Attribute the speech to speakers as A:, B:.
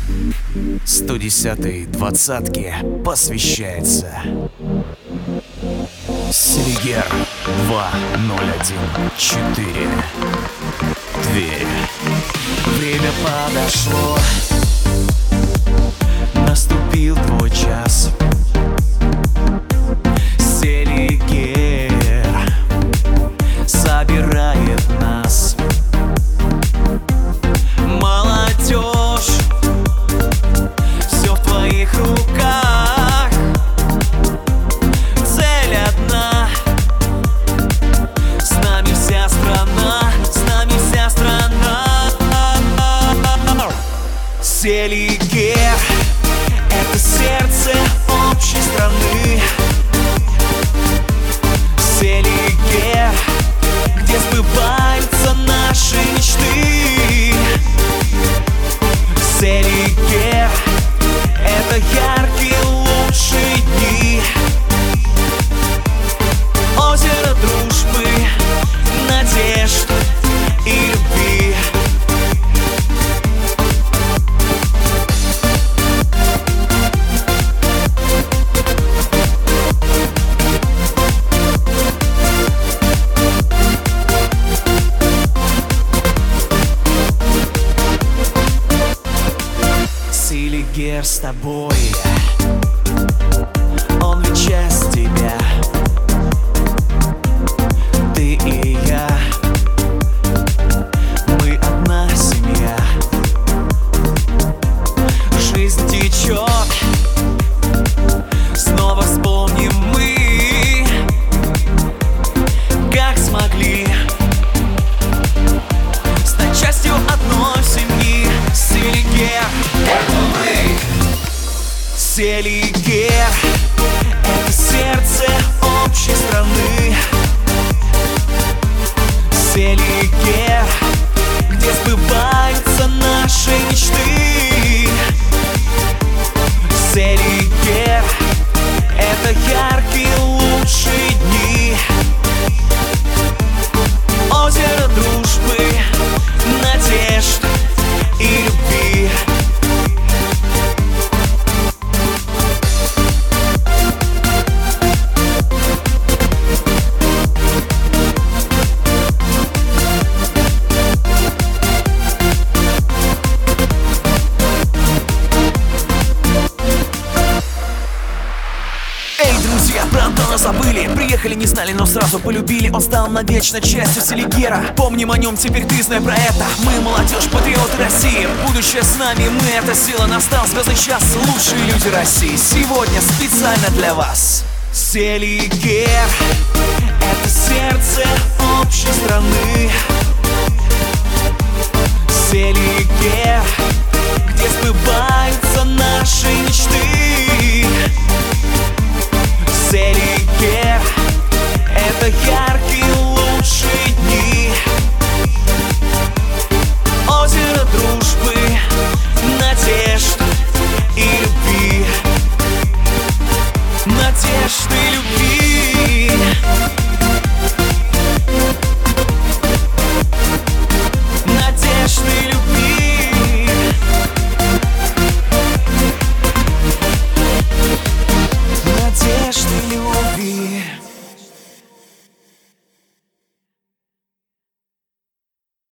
A: 110-й двадцатке посвящается Селигер 2014, Тверь. Время подошло, наступил твой час. Селигер собирает нас. Молодежь, все в твоих руках. Цель одна, с нами вся страна, с нами вся страна. Селигер — это сердце общей страны. Селигер, где сбываются наши мечты. Селигер — это яркие лучшие дни. Озеро дружбы, надежд и любви. Селигер с тобой, он ведь часть тебя. Ты и я, мы одна семья. Жизнь течет, снова вспомним мы, как смогли стать частью одной семьи. Селигер — это мы. Селигер — это сердце общей страны. Селигер, где сбываются наши мечты. Селигер — это яркие лучшие дни. Озеро дружбы, надежд и любви. Про Антона забыли, приехали, не знали, но сразу полюбили. Он стал навечно частью Селигера. Помним о нем, теперь ты знай про это. Мы молодежь, патриоты России. Будущее с нами, мы — это сила. Настал звездный час, лучшие люди России. Сегодня специально для вас. Селигер — это сердце общей страны. Селигер